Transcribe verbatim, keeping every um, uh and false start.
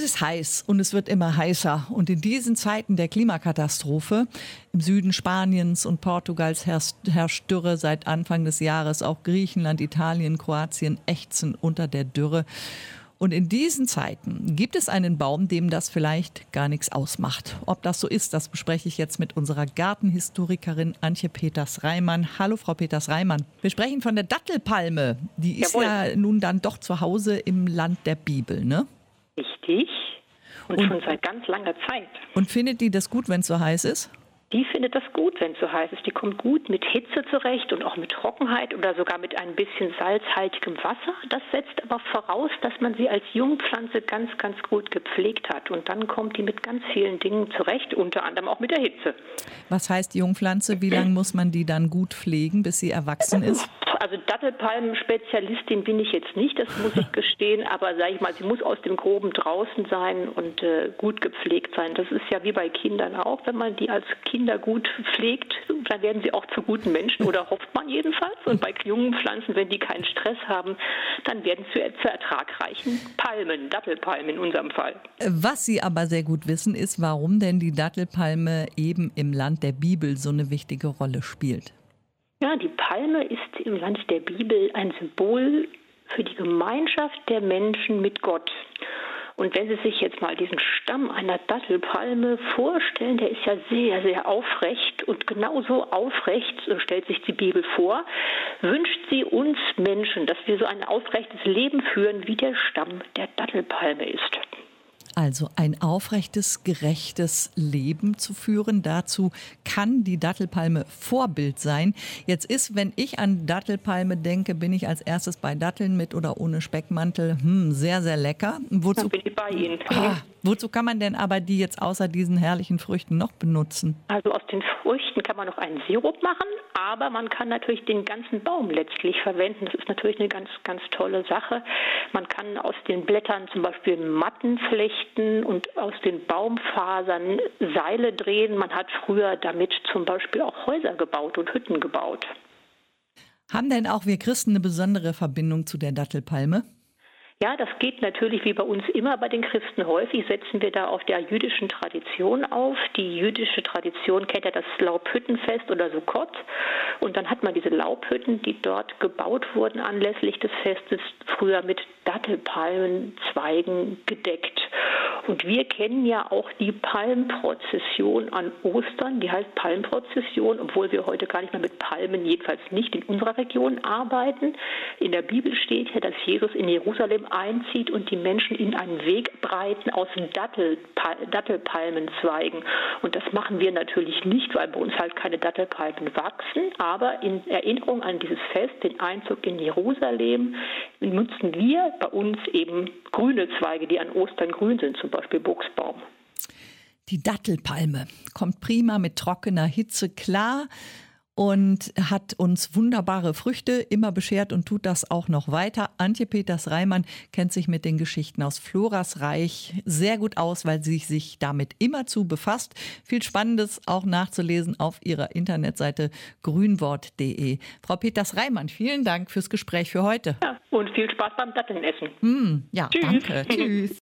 ist heiß und es wird immer heißer. Und in diesen Zeiten der Klimakatastrophe im Süden Spaniens und Portugals herrscht Dürre seit Anfang des Jahres. Auch Griechenland, Italien, Kroatien ächzen unter der Dürre. Und in diesen Zeiten gibt es einen Baum, dem das vielleicht gar nichts ausmacht. Ob das so ist, das bespreche ich jetzt mit unserer Gartenhistorikerin Antje Peters-Reimann. Hallo Frau Peters-Reimann. Wir sprechen von der Dattelpalme. Die ist Jawohl. ja nun dann doch zu Hause im Land der Bibel, ne? Richtig. Und, und schon seit ganz langer Zeit. Und findet die das gut, wenn es so heiß ist? Die findet das gut, wenn es so heiß ist. Die kommt gut mit Hitze zurecht und auch mit Trockenheit oder sogar mit ein bisschen salzhaltigem Wasser. Das setzt aber voraus, dass man sie als Jungpflanze ganz, ganz gut gepflegt hat. Und dann kommt die mit ganz vielen Dingen zurecht, unter anderem auch mit der Hitze. Was heißt Jungpflanze? Wie lange muss man die dann gut pflegen, bis sie erwachsen ist? Also Dattelpalmen-Spezialistin bin ich jetzt nicht, das muss ich gestehen. Aber sage ich mal, sie muss aus dem Groben draußen sein und äh, gut gepflegt sein. Das ist ja wie bei Kindern auch, wenn man die als Kind Kinder gut pflegt, dann werden sie auch zu guten Menschen, oder hofft man jedenfalls. Und bei jungen Pflanzen, wenn die keinen Stress haben, dann werden sie zu, zu ertragreichen Palmen, Dattelpalmen in unserem Fall. Was Sie aber sehr gut wissen, ist, warum denn die Dattelpalme eben im Land der Bibel so eine wichtige Rolle spielt. Ja, die Palme ist im Land der Bibel ein Symbol für die Gemeinschaft der Menschen mit Gott. Und wenn Sie sich jetzt mal diesen Stamm einer Dattelpalme vorstellen, der ist ja sehr, sehr aufrecht. Und genauso aufrecht, so stellt sich die Bibel vor, wünscht sie uns Menschen, dass wir so ein aufrechtes Leben führen, wie der Stamm der Dattelpalme ist. Also ein aufrechtes, gerechtes Leben zu führen. Dazu kann die Dattelpalme Vorbild sein. Jetzt ist, wenn ich an Dattelpalme denke, bin ich als erstes bei Datteln mit oder ohne Speckmantel. Hm, sehr, sehr lecker. Wozu, Dann bin ich bei Ihnen. Ah, wozu kann man denn aber die jetzt außer diesen herrlichen Früchten noch benutzen? Also aus den Früchten kann man noch einen Sirup machen, aber man kann natürlich den ganzen Baum letztlich verwenden. Das ist natürlich eine ganz, ganz tolle Sache. Man kann aus den Blättern zum Beispiel Matten flechten und aus den Baumfasern Seile drehen. Man hat früher damit zum Beispiel auch Häuser gebaut und Hütten gebaut. Haben denn auch wir Christen eine besondere Verbindung zu der Dattelpalme? Ja, das geht natürlich wie bei uns immer bei den Christen häufig, setzen wir da auf der jüdischen Tradition auf. Die jüdische Tradition kennt ja das Laubhüttenfest oder Sukkot. Und dann hat man diese Laubhütten, die dort gebaut wurden anlässlich des Festes, früher mit Dattelpalmenzweigen gedeckt. Und wir kennen ja auch die Palmprozession an Ostern, die heißt Palmprozession, obwohl wir heute gar nicht mehr mit Palmen, jedenfalls nicht in unserer Region, arbeiten. In der Bibel steht ja, dass Jesus in Jerusalem einzieht und die Menschen in einen Weg breiten aus Dattelpal- Dattelpalmenzweigen. Und das machen wir natürlich nicht, weil bei uns halt keine Dattelpalmen wachsen. Aber in Erinnerung an dieses Fest, den Einzug in Jerusalem, nutzen wir bei uns eben grüne Zweige, die an Ostern grün sind, zum Beispiel Buchsbaum. Die Dattelpalme kommt prima mit trockener Hitze klar und hat uns wunderbare Früchte immer beschert und tut das auch noch weiter. Antje Peters-Reimann kennt sich mit den Geschichten aus Floras Reich sehr gut aus, weil sie sich damit immerzu befasst. Viel Spannendes auch nachzulesen auf ihrer Internetseite grünwort punkt de. Frau Peters-Reimann, vielen Dank fürs Gespräch für heute. Ja, und viel Spaß beim Dattelnessen. Mm, ja, Tschüss. Danke. Tschüss.